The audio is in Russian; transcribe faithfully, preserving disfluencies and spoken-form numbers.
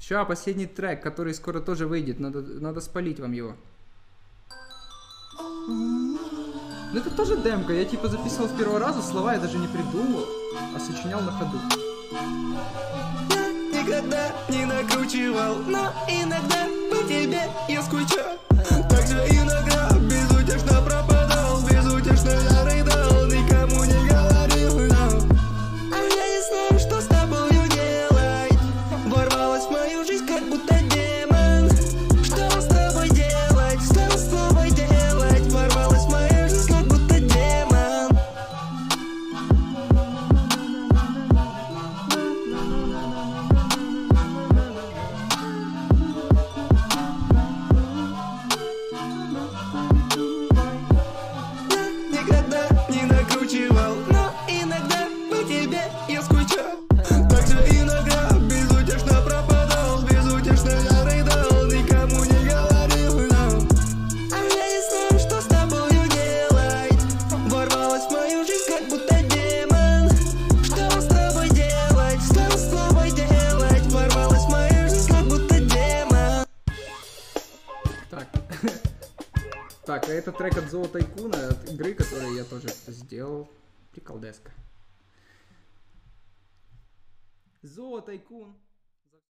Ща, последний трек, который скоро тоже выйдет. Надо, надо спалить вам его. Ну это тоже демка. Я типа записывал с первого раза, слова я даже не придумал, а сочинял на ходу. Я никогда не накручивал, но иногда по тебе я скучаю. Также иногда безутешно пропадал, безутешно я рыдал, никому не говорил, но... А я не знаю, что с тобою делать. Ворвалась в мою жизнь, как будто демон. Что с тобой делать, что с тобой делать? Ворвалась в мою жизнь, как будто демон. Никогда не накручивал, но иногда по тебе я скучал. Также иногда безутешно пропадал, безутешно я рыдал, никому не говорил, но... А я не знаю, что с тобою делать. Ворвалась в мою жизнь, как будто демон. Что с тобой делать, что с тобой делать? Ворвалась в мою жизнь, как будто демон. Так. Так, а это трек от Зоо Тайкуна, от игры, которую я тоже сделал. Приколдеска. Зоо Тайкун.